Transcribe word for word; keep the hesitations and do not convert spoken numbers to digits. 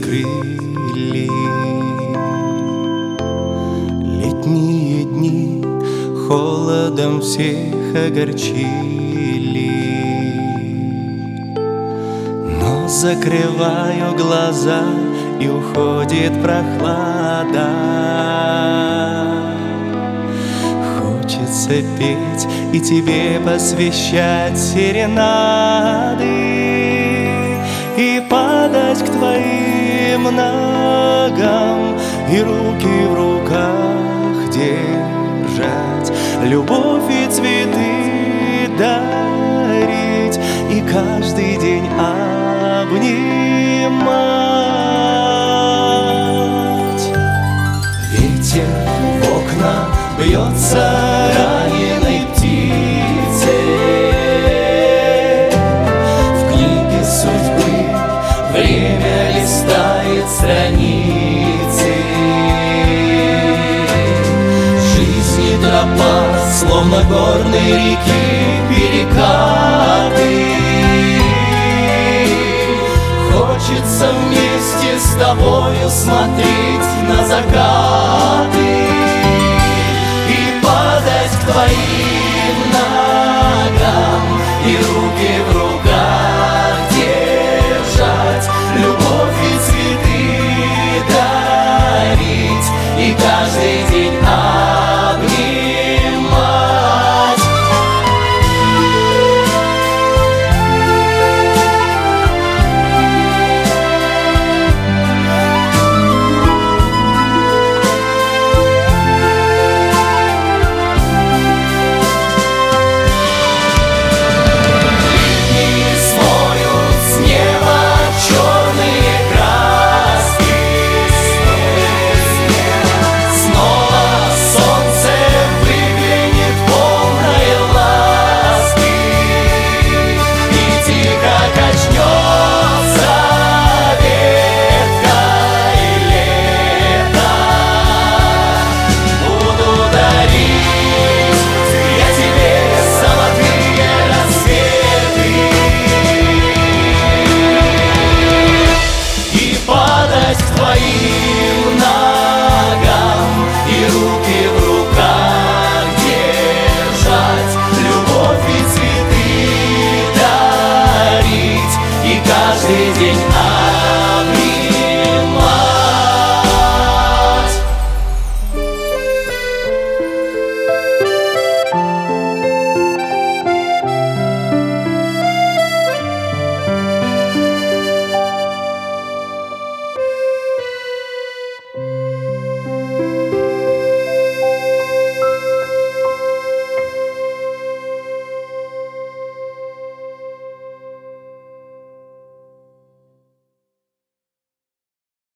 скрыли. Летние дни холодом всех огорчили, но закрываю глаза, и уходит прохлада. Хочется петь и тебе посвящать серенады, и падать к твоим ногам, и руки в руках держать, любовь и цветы дарить, и каждый день обнимать. Ветер в окна бьется раненой птицей, в книге судьбы время листает страницы. Жизни тропа, словно горной реки перекаты. Хочется вместе с тобою смотреть на закаты.